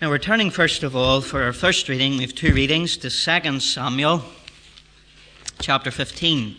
Now we're turning first of all for our first reading. We have two readings to 2 Samuel chapter 15.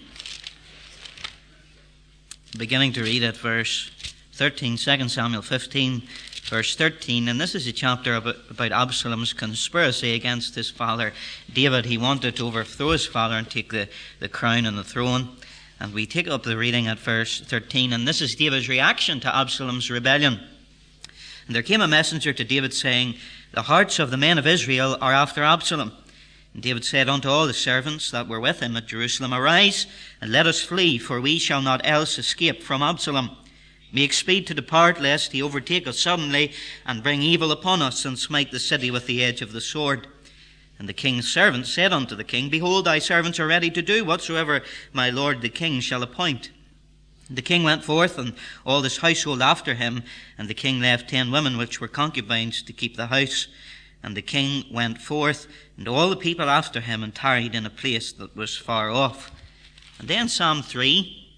Beginning to read at verse 13, 2 Samuel 15, verse 13. And this is a chapter about Absalom's conspiracy against his father David. He wanted to overthrow his father and take the crown and the throne. And we take up the reading at verse 13. And this is David's reaction to Absalom's rebellion. And there came a messenger to David, saying, The hearts of the men of Israel are after Absalom. And David said unto all the servants that were with him at Jerusalem, Arise, and let us flee, for we shall not else escape from Absalom. Make speed to depart, lest he overtake us suddenly, and bring evil upon us, and smite the city with the edge of the sword. And the king's servants said unto the king, Behold, thy servants are ready to do whatsoever my lord the king shall appoint. The king went forth, and all his household after him, and the king left 10 women which were concubines to keep the house. And the king went forth, and all the people after him, and tarried in a place that was far off. And then Psalm 3,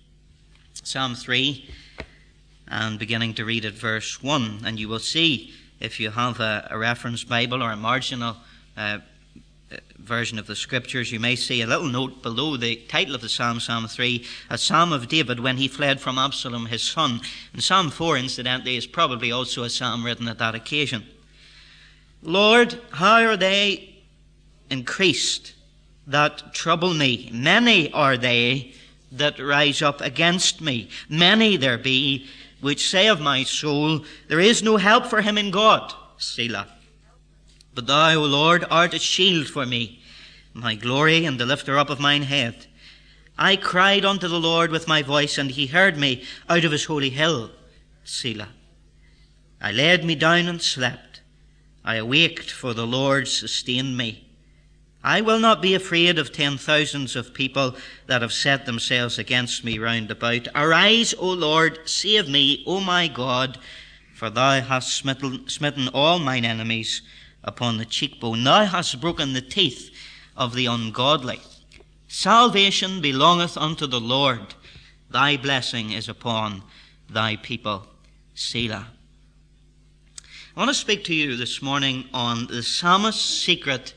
and beginning to read at verse 1, and you will see, if you have a reference Bible or a marginal version of the Scriptures, you may see a little note below the title of the Psalm, Psalm 3, a Psalm of David when he fled from Absalom his son. And Psalm 4, incidentally, is probably also a psalm written at that occasion. Lord, how are they increased that trouble me? Many are they that rise up against me. Many there be which say of my soul, There is no help for him in God. Selah. But thou, O Lord, art a shield for me, my glory and the lifter up of mine head. I cried unto the Lord with my voice, and he heard me out of his holy hill. Selah. I laid me down and slept. I awaked, for the Lord sustained me. I will not be afraid of 10,000s of people that have set themselves against me round about. Arise, O Lord, save me, O my God, for thou hast smitten all mine enemies upon the cheekbone. Thou hast broken the teeth of the ungodly. Salvation belongeth unto the Lord. Thy blessing is upon thy people. Selah. I want to speak to you this morning on the psalmist's secret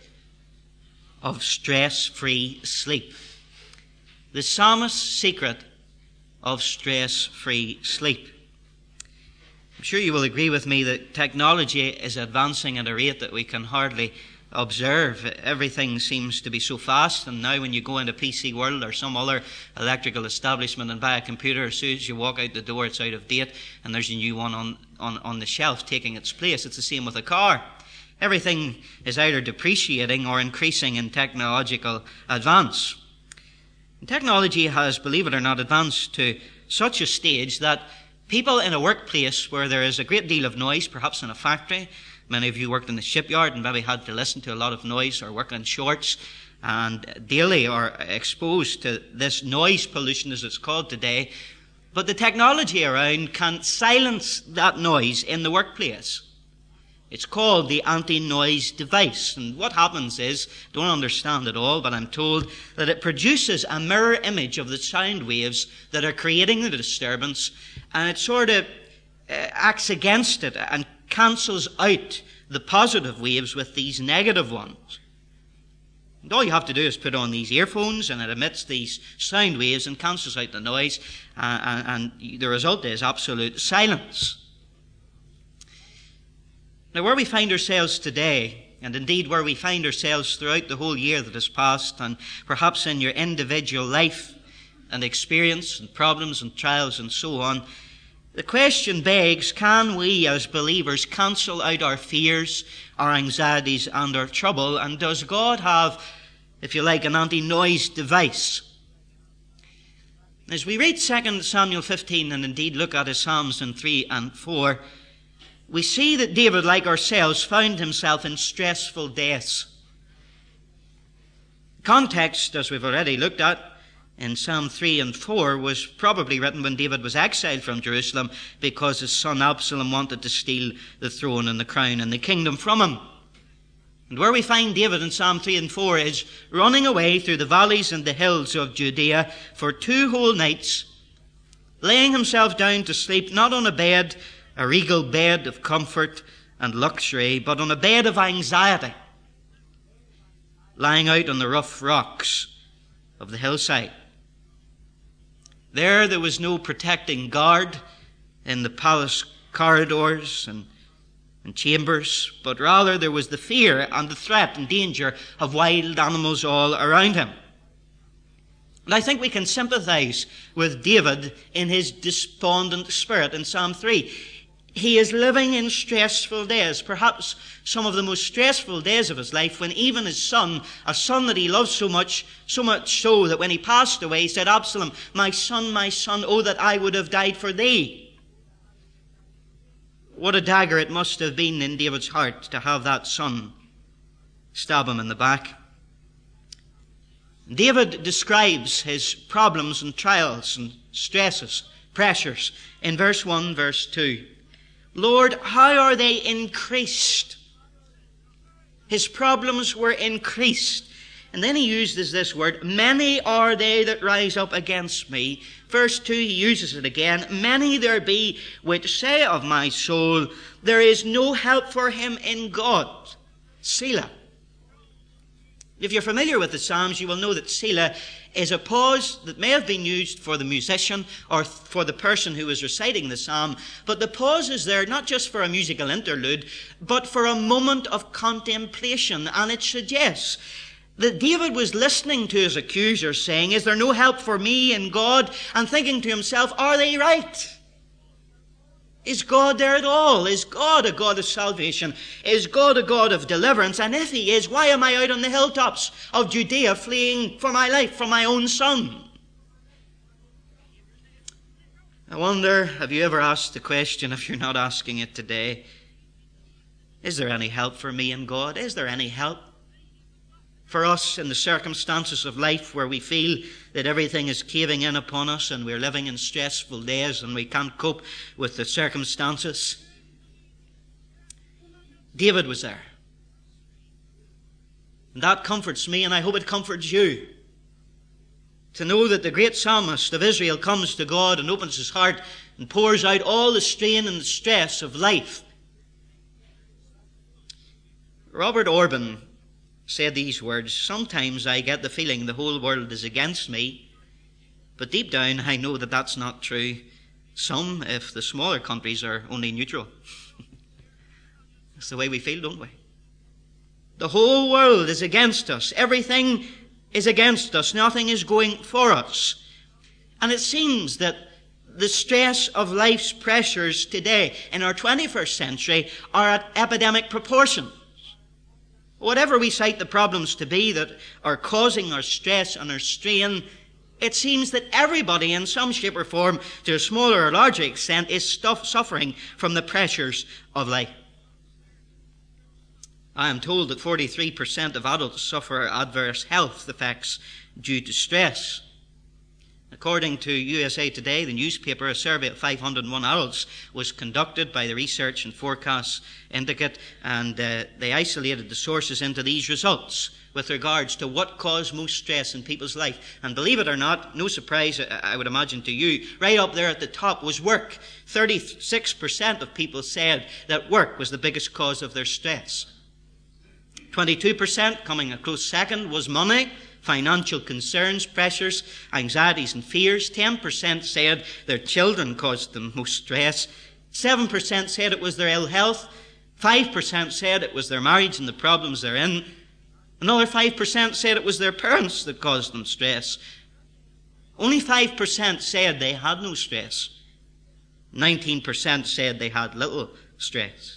of stress-free sleep. The psalmist's secret of stress-free sleep. I'm sure you will agree with me that technology is advancing at a rate that we can hardly observe. Everything seems to be so fast, and now when you go into PC World or some other electrical establishment and buy a computer, as soon as you walk out the door it's out of date and there's a new one on the shelf taking its place. It's the same with a car. Everything is either depreciating or increasing in technological advance. And technology has, believe it or not, advanced to such a stage that people in a workplace where there is a great deal of noise, perhaps in a factory, many of you worked in the shipyard and maybe had to listen to a lot of noise or work on shorts and daily are exposed to this noise pollution as it's called today. But the technology around can silence that noise in the workplace. It's called the anti-noise device. And what happens is, don't understand it all, but I'm told that it produces a mirror image of the sound waves that are creating the disturbance, and it sort of acts against it and cancels out the positive waves with these negative ones. And all you have to do is put on these earphones, and it emits these sound waves and cancels out the noise, and the result is absolute silence. Now, where we find ourselves today, and indeed where we find ourselves throughout the whole year that has passed, and perhaps in your individual life and experience and problems and trials and so on, the question begs, can we as believers cancel out our fears, our anxieties and our trouble? And does God have, if you like, an anti-noise device? As we read 2 Samuel 15 and indeed look at his Psalms in 3 and 4, we see that David, like ourselves, found himself in stressful days. Context, as we've already looked at, in Psalm 3 and 4 was probably written when David was exiled from Jerusalem because his son Absalom wanted to steal the throne and the crown and the kingdom from him. And where we find David in Psalm 3 and 4 is running away through the valleys and the hills of Judea for 2 whole nights, laying himself down to sleep, not on a bed, a regal bed of comfort, and luxury, but on a bed of anxiety, lying out on the rough rocks of the hillside. There was no protecting guard in the palace corridors and chambers, but rather there was the fear and the threat and danger of wild animals all around him. And I think we can sympathize with David in his despondent spirit in Psalm 3. He is living in stressful days, perhaps some of the most stressful days of his life, when even his son, a son that he loved so much so that when he passed away, he said, Absalom, my son, oh, that I would have died for thee. What a dagger it must have been in David's heart to have that son stab him in the back. David describes his problems and trials and stresses, pressures, in verse 1, verse 2. Lord, how are they increased? His problems were increased. And then he uses this word, many are they that rise up against me. Verse 2, he uses it again. Many there be which say of my soul, there is no help for him in God. Selah. If you're familiar with the Psalms, you will know that Selah is a pause that may have been used for the musician or for the person who is reciting the psalm. But the pause is there not just for a musical interlude, but for a moment of contemplation. And it suggests that David was listening to his accusers saying, is there no help for me in God? And thinking to himself, are they right? Is God there at all? Is God a God of salvation? Is God a God of deliverance? And if he is, why am I out on the hilltops of Judea fleeing for my life from my own son? I wonder, have you ever asked the question, if you're not asking it today, is there any help for me in God? Is there any help for us in the circumstances of life where we feel that everything is caving in upon us and we're living in stressful days and we can't cope with the circumstances? David was there. And that comforts me, and I hope it comforts you, to know that the great psalmist of Israel comes to God and opens his heart and pours out all the strain and the stress of life. Robert Orban said these words, sometimes I get the feeling the whole world is against me, but deep down I know that that's not true. Some, if the smaller countries, are only neutral. That's the way we feel, don't we? The whole world is against us. Everything is against us. Nothing is going for us. And it seems that the stress of life's pressures today in our 21st century are at epidemic proportions. Whatever we cite the problems to be that are causing our stress and our strain, it seems that everybody in some shape or form, to a smaller or larger extent, is suffering from the pressures of life. I am told that 43% of adults suffer adverse health effects due to stress. According to USA Today, the newspaper, a survey of 501 adults was conducted by the Research and Forecasts Syndicate, and they isolated the sources into these results with regards to what caused most stress in people's life. And believe it or not, no surprise, I would imagine to you, right up there at the top was work. 36% of people said that work was the biggest cause of their stress. 22%, coming a close second, was money. Financial concerns, pressures, anxieties and fears. 10% said their children caused them most stress. 7% said it was their ill health. 5% said it was their marriage and the problems they're in. Another 5% said it was their parents that caused them stress. Only 5% said they had no stress. 19% said they had little stress.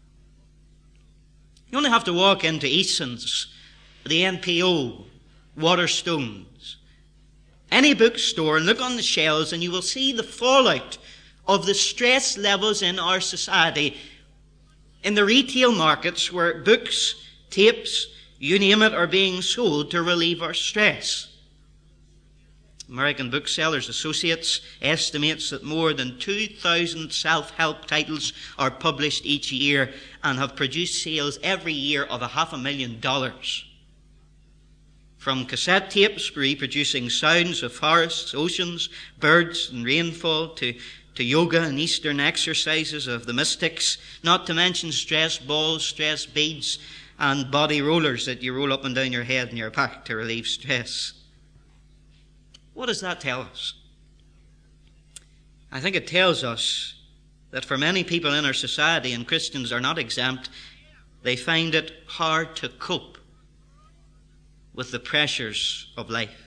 You only have to walk into Eason's, the NPO, Waterstones, any bookstore, and look on the shelves, and you will see the fallout of the stress levels in our society in the retail markets where books, tapes, you name it, are being sold to relieve our stress. American Booksellers Associates estimates that more than 2,000 self-help titles are published each year and have produced sales every year of $500,000. From cassette tapes reproducing sounds of forests, oceans, birds and rainfall, to to yoga and Eastern exercises of the mystics, not to mention stress balls, stress beads, and body rollers that you roll up and down your head and your back to relieve stress. What does that tell us? I think it tells us that for many people in our society, and Christians are not exempt, they find it hard to cope with the pressures of life.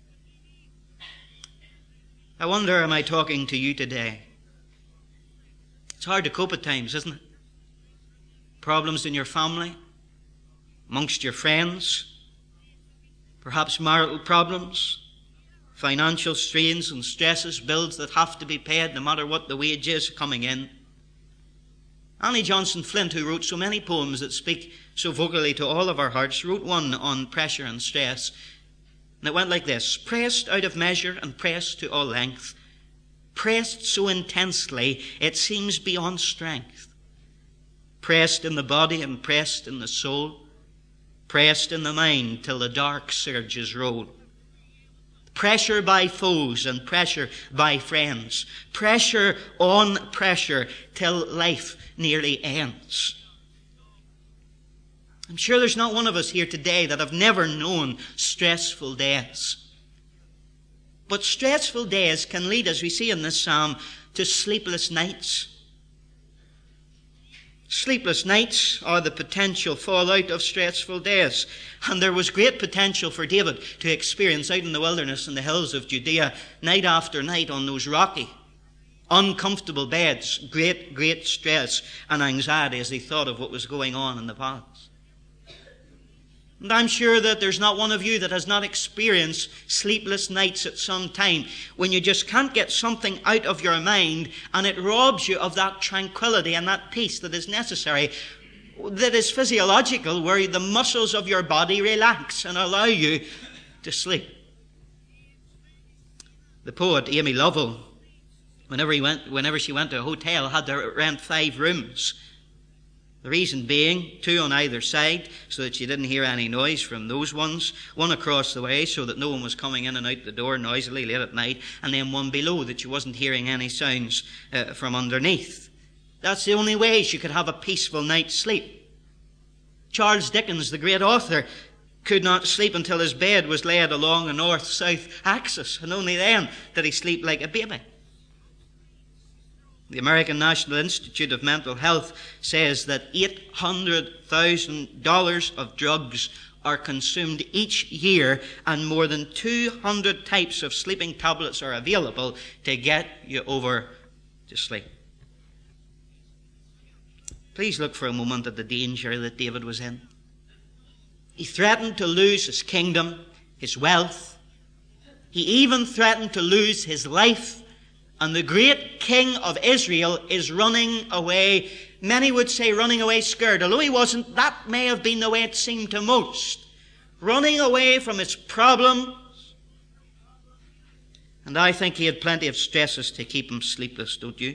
I wonder, am I talking to you today? It's hard to cope at times, isn't it? Problems in your family, amongst your friends, perhaps marital problems, financial strains and stresses, bills that have to be paid no matter what the wage is coming in. Annie Johnson Flint, who wrote so many poems that speak so vocally to all of our hearts, wrote one on pressure and stress. And it went like this: pressed out of measure and pressed to all length, pressed so intensely it seems beyond strength, pressed in the body and pressed in the soul, pressed in the mind till the dark surges roll. Pressure by foes and pressure by friends. Pressure on pressure till life nearly ends. I'm sure there's not one of us here today that have never known stressful days. But stressful days can lead, as we see in this psalm, to sleepless nights. Sleepless nights are the potential fallout of stressful days. And there was great potential for David to experience out in the wilderness and the hills of Judea, night after night on those rocky, uncomfortable beds, great stress and anxiety as he thought of what was going on in the past. And I'm sure that there's not one of you that has not experienced sleepless nights at some time when you just can't get something out of your mind and it robs you of that tranquility and that peace that is necessary, that is physiological, where the muscles of your body relax and allow you to sleep. The poet Amy Lovell, whenever she went to a hotel, had to rent 5 rooms. The reason being, 2 on either side, so that she didn't hear any noise from those ones. 1 across the way, so that no one was coming in and out the door noisily late at night. And then 1 below, that she wasn't hearing any sounds from underneath. That's the only way she could have a peaceful night's sleep. Charles Dickens, the great author, could not sleep until his bed was laid along a north-south axis. And only then did he sleep like a baby. The American National Institute of Mental Health says that $800,000 of drugs are consumed each year, and more than 200 types of sleeping tablets are available to get you over to sleep. Please look for a moment at the danger that David was in. He threatened to lose his kingdom, his wealth. He even threatened to lose his life. And the great king of Israel is running away. Many would say running away scared. Although he wasn't, that may have been the way it seemed to most. Running away from his problems. And I think he had plenty of stresses to keep him sleepless, don't you?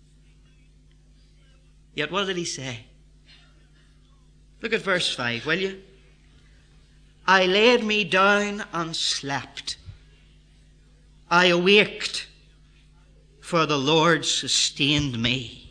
Yet what did he say? Look at verse 5, will you? I laid me down and slept. I awaked, for the Lord sustained me.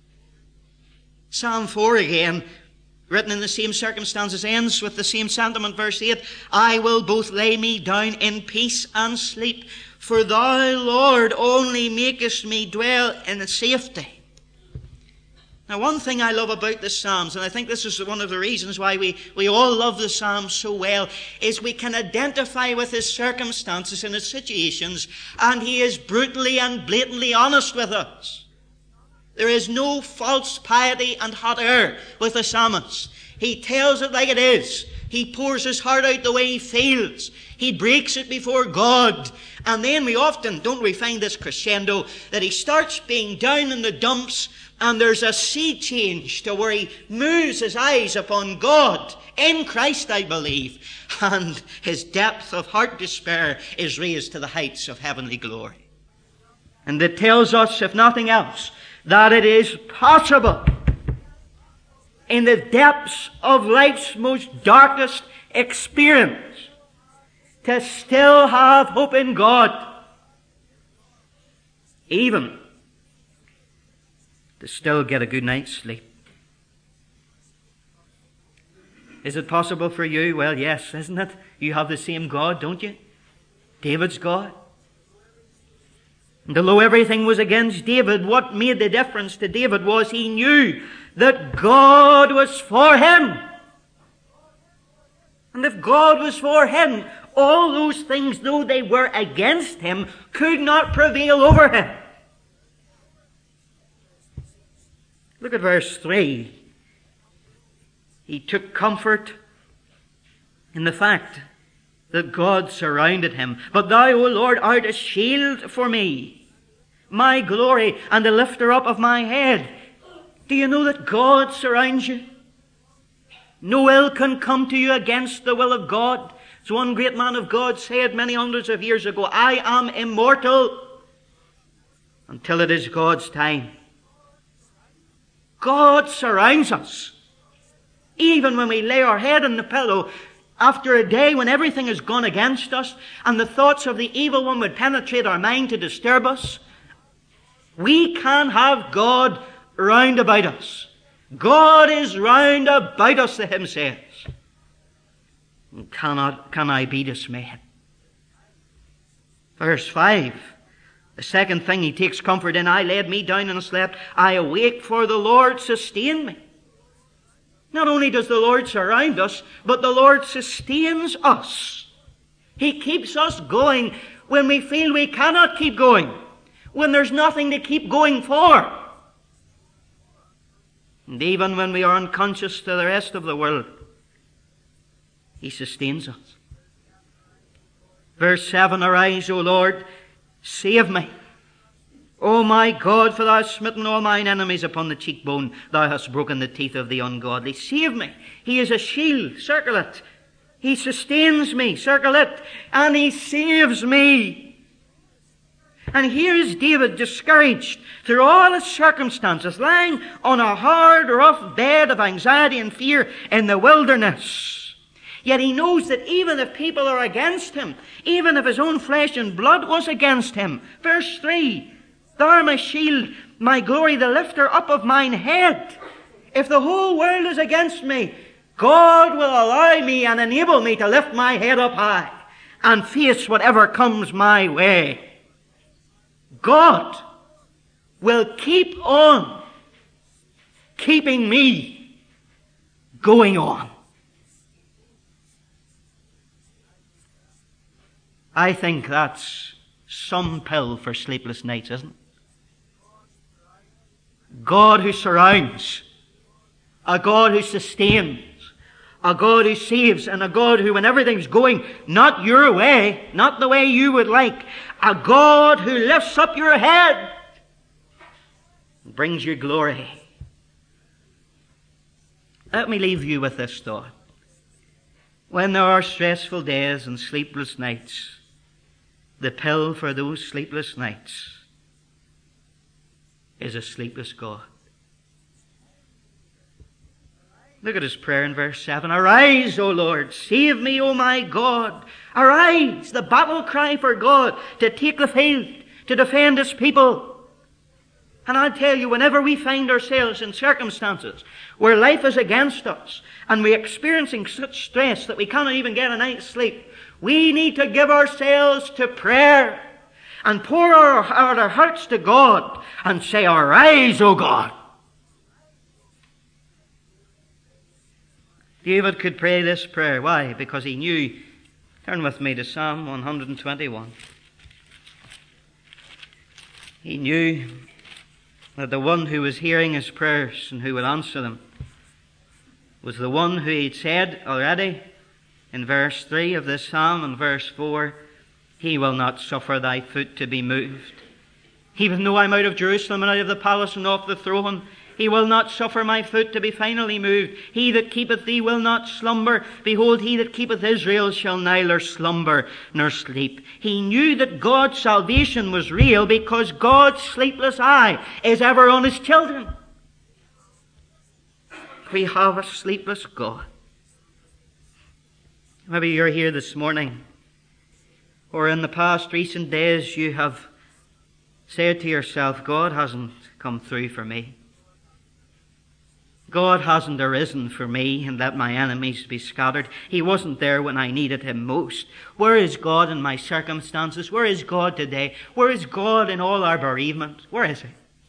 Psalm 4 again, written in the same circumstances, ends with the same sentiment. Verse 8, I will both lay me down in peace and sleep, for thou, Lord, only makest me dwell in safety. Now, one thing I love about the Psalms, and I think this is one of the reasons why we all love the Psalms so well, is we can identify with his circumstances and his situations, and he is brutally and blatantly honest with us. There is no false piety and hot air with the psalmist. He tells it like it is. He pours his heart out the way he feels. He breaks it before God. And then we often, don't we, find this crescendo that he starts being down in the dumps, and there's a sea change to where he moves his eyes upon God in Christ, I believe. And his depth of heart despair is raised to the heights of heavenly glory. And it tells us, if nothing else, that it is possible in the depths of life's most darkest experience to still have hope in God, even to still get a good night's sleep. Is it possible for you? Well, yes, isn't it? You have the same God, don't you? David's God. And although everything was against David, what made the difference to David was he knew that God was for him. And if God was for him, all those things, though they were against him, could not prevail over him. Look at verse 3. He took comfort in the fact that God surrounded him. But thou, O Lord, art a shield for me, my glory, and the lifter up of my head. Do you know that God surrounds you? No ill can come to you against the will of God. As one great man of God said many hundreds of years ago, I am immortal until it is God's time. God surrounds us. Even when we lay our head on the pillow, after a day when everything has gone against us and the thoughts of the evil one would penetrate our mind to disturb us, we can have God round about us. God is round about us, the hymn says. Can I be dismayed? Verse 5. The second thing he takes comfort in, I laid me down and slept. I awake, for the Lord sustained me. Not only does the Lord surround us, but the Lord sustains us. He keeps us going when we feel we cannot keep going, when there's nothing to keep going for. And even when we are unconscious to the rest of the world, He sustains us. Verse 7, Arise, O Lord, save me. O my God, for thou hast smitten all mine enemies upon the cheekbone. Thou hast broken the teeth of the ungodly. Save me. He is a shield. Circle it. He sustains me. Circle it. And He saves me. And here is David discouraged through all his circumstances, lying on a hard, rough bed of anxiety and fear in the wilderness. Yet he knows that even if people are against him, even if his own flesh and blood was against him, verse 3, Thou art my shield, my glory, the lifter up of mine head. If the whole world is against me, God will allow me and enable me to lift my head up high and face whatever comes my way. God will keep on keeping me going on. I think that's some pill for sleepless nights, isn't it? God who surrounds, a God who sustains, a God who saves, and a God who, when everything's going not your way, not the way you would like, a God who lifts up your head and brings you glory. Let me leave you with this thought. When there are stressful days and sleepless nights, the pill for those sleepless nights is a sleepless God. Look at his prayer in verse 7. Arise, O Lord, save me, O my God. Arise, the battle cry for God to take the field, to defend his people. And I'll tell you, whenever we find ourselves in circumstances where life is against us and we're experiencing such stress that we cannot even get a night's sleep, we need to give ourselves to prayer and pour our hearts to God and say, Arise, O God. David could pray this prayer. Why? Because he knew. Turn with me to Psalm 121. He knew that the one who was hearing his prayers and who would answer them was the one who he'd said already in verse 3 of this psalm and verse 4, He will not suffer thy foot to be moved. Even though I'm out of Jerusalem and out of the palace and off the throne, He will not suffer my foot to be finally moved. He that keepeth thee will not slumber. Behold, he that keepeth Israel shall neither slumber nor sleep. He knew that God's salvation was real because God's sleepless eye is ever on his children. We have a sleepless God. Maybe you're here this morning, or in the past recent days you have said to yourself, God hasn't come through for me. God hasn't arisen for me and let my enemies be scattered. He wasn't there when I needed him most. Where is God in my circumstances? Where is God today? Where is God in all our bereavement? Where is he?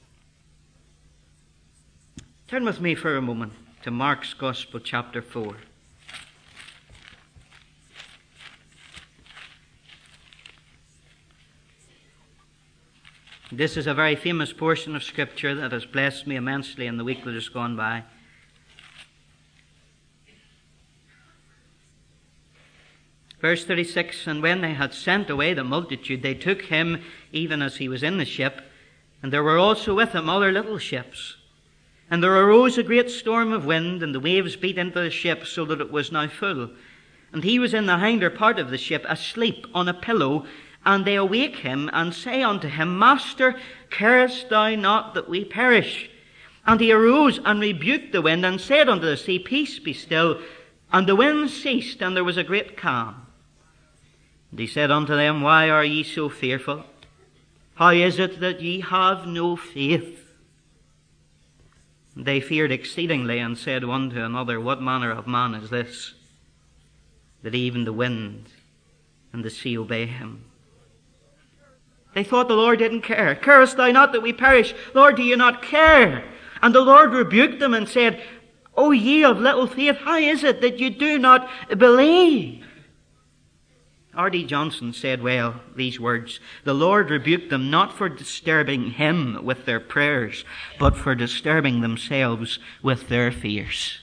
Turn with me for a moment to Mark's Gospel, chapter 4. This is a very famous portion of Scripture that has blessed me immensely in the week that has gone by. Verse 36, and when they had sent away the multitude, they took him even as he was in the ship, and there were also with him other little ships. And there arose a great storm of wind, and the waves beat into the ship, so that it was now full. And he was in the hinder part of the ship, asleep on a pillow. And they awake him, and say unto him, Master, carest thou not that we perish? And he arose and rebuked the wind, and said unto the sea, Peace, be still. And the wind ceased, and there was a great calm. And he said unto them, Why are ye so fearful? How is it that ye have no faith? And they feared exceedingly, and said one to another, What manner of man is this, that even the wind and the sea obey him? They thought the Lord didn't care. Carest thou not that we perish? Lord, do you not care? And the Lord rebuked them and said, O ye of little faith, how is it that you do not believe? R.D. Johnson said well these words, The Lord rebuked them not for disturbing him with their prayers, but for disturbing themselves with their fears.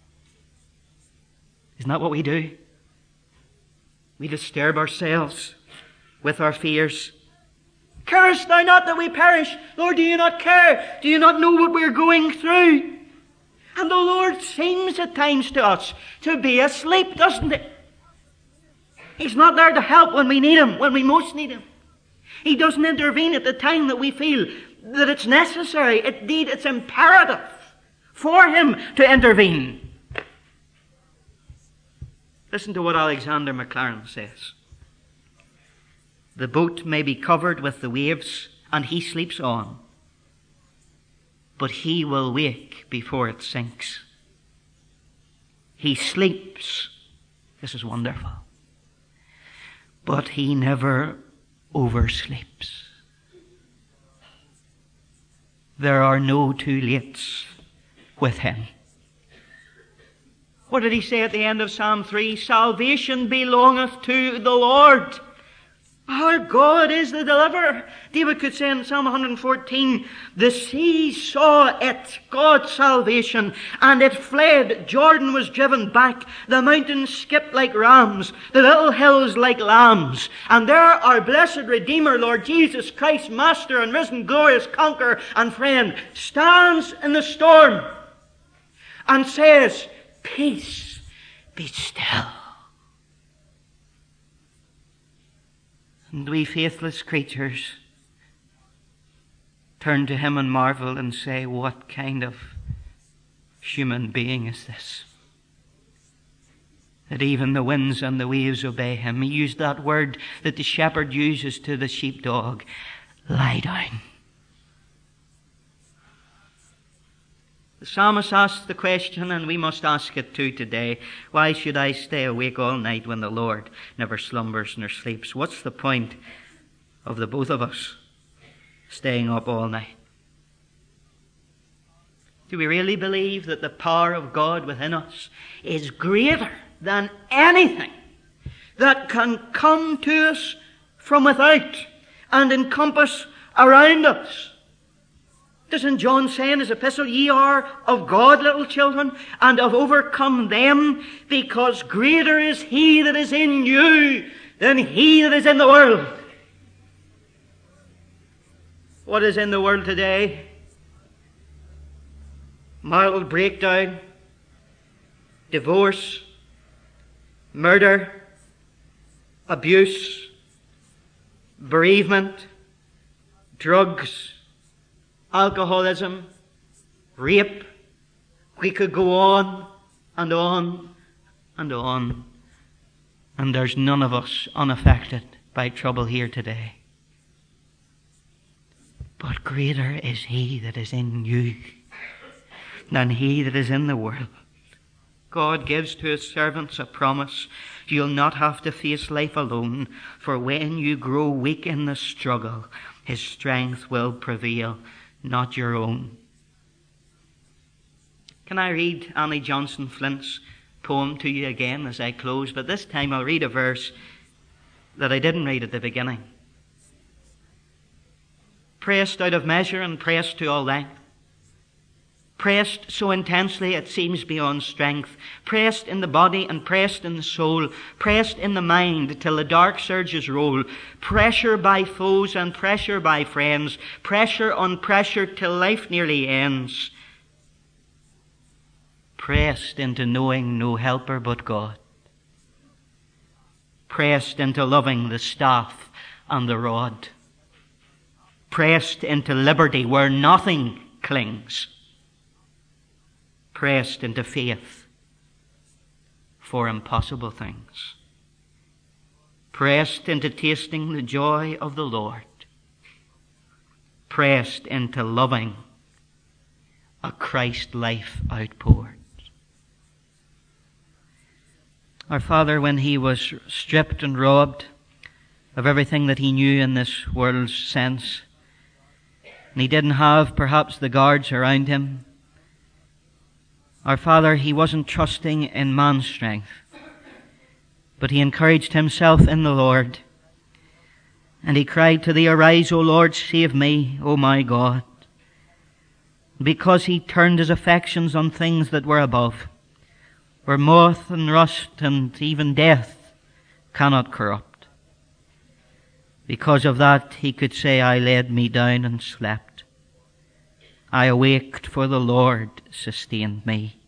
Isn't that what we do? We disturb ourselves with our fears. Carest thou not that we perish? Lord, do you not care? Do you not know what we're going through? And the Lord seems at times to us to be asleep, doesn't he? He's not there to help when we need him, when we most need him. He doesn't intervene at the time that we feel that it's necessary. Indeed, it's imperative for him to intervene. Listen to what Alexander Maclaren says. The boat may be covered with the waves, and he sleeps on, but he will wake before it sinks. He sleeps. This is wonderful. But he never oversleeps. There are no too lates with him. What did he say at the end of Psalm 3? Salvation belongeth to the Lord. Our God is the deliverer. David could say in Psalm 114, the sea saw it, God's salvation, and it fled. Jordan was driven back. The mountains skipped like rams, the little hills like lambs. And there our blessed Redeemer, Lord Jesus Christ, Master and risen, glorious conqueror and friend, stands in the storm and says, Peace, be still. And we faithless creatures turn to him and marvel and say, what kind of human being is this? That even the winds and the waves obey him. He used that word that the shepherd uses to the sheepdog, lie down. The psalmist asked the question, and we must ask it too today. Why should I stay awake all night when the Lord never slumbers nor sleeps? What's the point of the both of us staying up all night? Do we really believe that the power of God within us is greater than anything that can come to us from without and encompass around us? Doesn't John say in his epistle, ye are of God, little children, and have overcome them, because greater is he that is in you than he that is in the world. What is in the world today? Marital breakdown, divorce, murder, abuse, bereavement, drugs, alcoholism, rape. We could go on and on and on. And there's none of us unaffected by trouble here today. But greater is he that is in you than he that is in the world. God gives to his servants a promise. You'll not have to face life alone, for when you grow weak in the struggle, his strength will prevail, not your own. Can I read Annie Johnson Flint's poem to you again as I close? But this time I'll read a verse that I didn't read at the beginning. Pressed out of measure and pressed to all length, pressed so intensely it seems beyond strength, pressed in the body and pressed in the soul, pressed in the mind till the dark surges roll, pressure by foes and pressure by friends, pressure on pressure till life nearly ends, pressed into knowing no helper but God, pressed into loving the staff and the rod, pressed into liberty where nothing clings, pressed into faith for impossible things, pressed into tasting the joy of the Lord, pressed into loving a Christ life outpoured. Our Father, when he was stripped and robbed of everything that he knew in this world's sense, and he didn't have perhaps the guards around him, our Father, he wasn't trusting in man's strength, but he encouraged himself in the Lord. And he cried to thee, Arise, O Lord, save me, O my God. Because he turned his affections on things that were above, where moth and rust and even death cannot corrupt. Because of that he could say, I laid me down and slept. I awaked, for the Lord sustained me.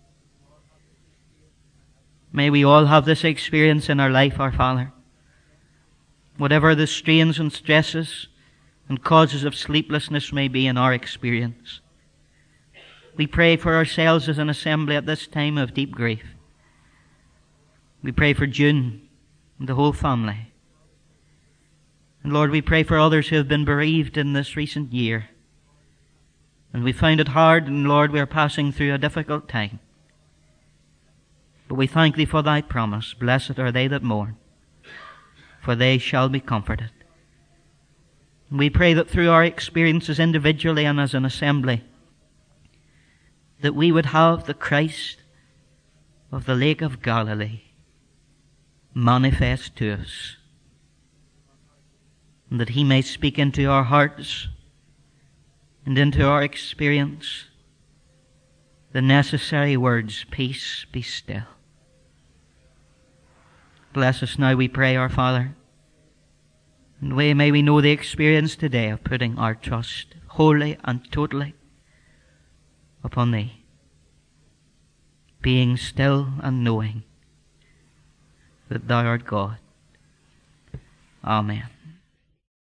May we all have this experience in our life, our Father. Whatever the strains and stresses and causes of sleeplessness may be in our experience, we pray for ourselves as an assembly at this time of deep grief. We pray for June and the whole family. And Lord, we pray for others who have been bereaved in this recent year. And we find it hard, and Lord, we are passing through a difficult time. But we thank thee for thy promise. Blessed are they that mourn, for they shall be comforted. And we pray that through our experiences individually and as an assembly, that we would have the Christ of the Lake of Galilee manifest to us, and that he may speak into our hearts and into our experience the necessary words, Peace, be still. Bless us now, we pray, our Father, and may we know the experience today of putting our trust wholly and totally upon thee, being still and knowing that thou art God. Amen.